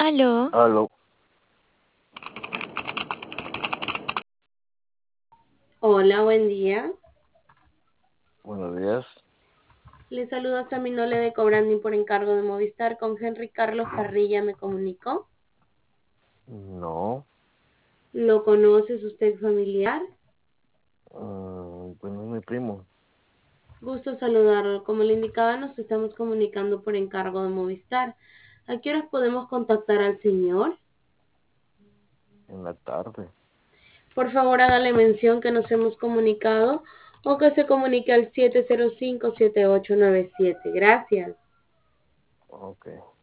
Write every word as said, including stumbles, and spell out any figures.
Aló, Aló, Hola, buen día. buenos días. Le saluda Saminole de Cobranding por encargo de Movistar. Con Henry Carlos Parrilla me comunicó. No, ¿Lo conoce? ¿Es usted familiar? mm, pues no es mi primo. Gusto saludarlo. Como le indicaba, nos estamos comunicando por encargo de Movistar. ¿A qué horas podemos contactar al señor? En la tarde. Por favor, hágale mención que nos hemos comunicado o que se comunique al siete cero cinco, siete ocho nueve siete. Gracias. Ok.